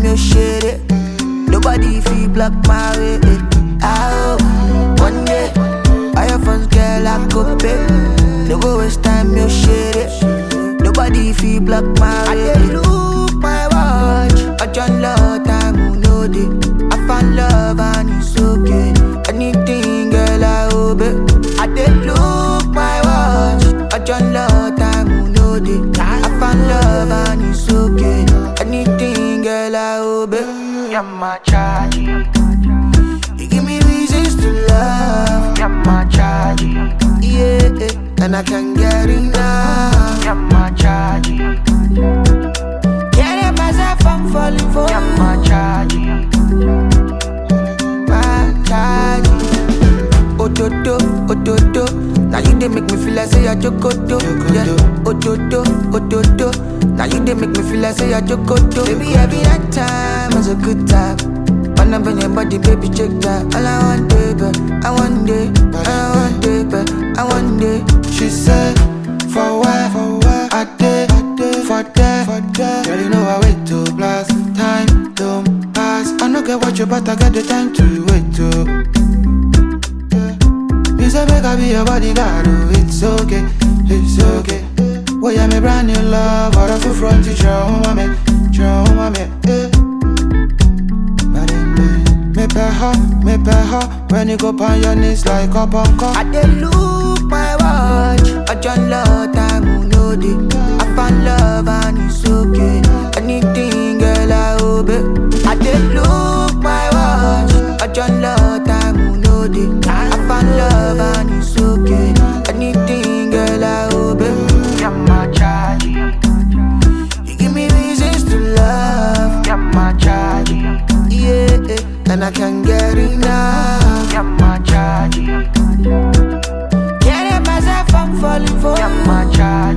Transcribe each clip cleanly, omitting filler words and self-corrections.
you share it. Nobody feel block my way. Oh, one day, all your friends girl I go pay. No go waste time, you share it. Nobody feel block my way. I look my watch, I John love time who know it. I found love and it's okay. Anything girl I obey. I look my watch, I John love time who know it. I found love and it's okay. Anything girl I obey. You're my charge. You give me reasons to love. You're my charge. Yeah, and I can't get enough. You're my charge. Can't help myself, I'm falling for You're you. my charge. My charge. Ododo, ododo. Now you they make me feel like say I jokodo. Yeah, ododo, ododo. Now you they make me feel like say I jokodo. Baby, every night time was a good time. When I'm on your body, baby, check that. All I want, baby, I want it. I want it, baby, I want it. She said, for where I did, for that. Girl, you know I wait to blast. Time don't pass. I don't get what you, but I got the time to wait to. You say make I be your bodyguard, oh, it's okay, it's okay. Well, yeah, me brand new love, or a full front teacher, oh, mommy, yeah. Me pay her, when you go on your knees like up on cup. I dey look my watch, I John love time who know it. I found love and it's okay. Anything girl I obey. I dey look my watch, I John love time who know it. I found love and it's okay. Anything girl I obey. You're my charge. You give me reasons to love. You're my charge. Yeah, and I can't get enough. You're my charge. Can't help myself, I'm falling for You're you. my charge.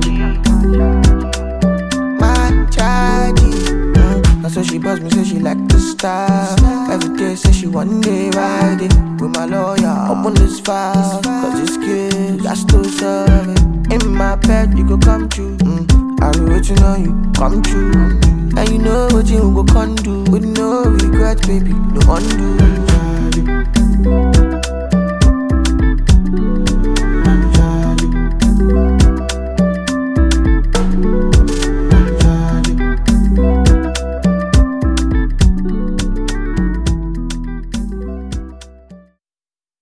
My charge. That's why she buzzed me, say she like the style. Every day say she one day ride it with my lawyer. Open this file, cause this kid got to serve it. In my bed, you go come true. I be waiting on you, come true. And you know what you go can do. With no regret, baby, no undo.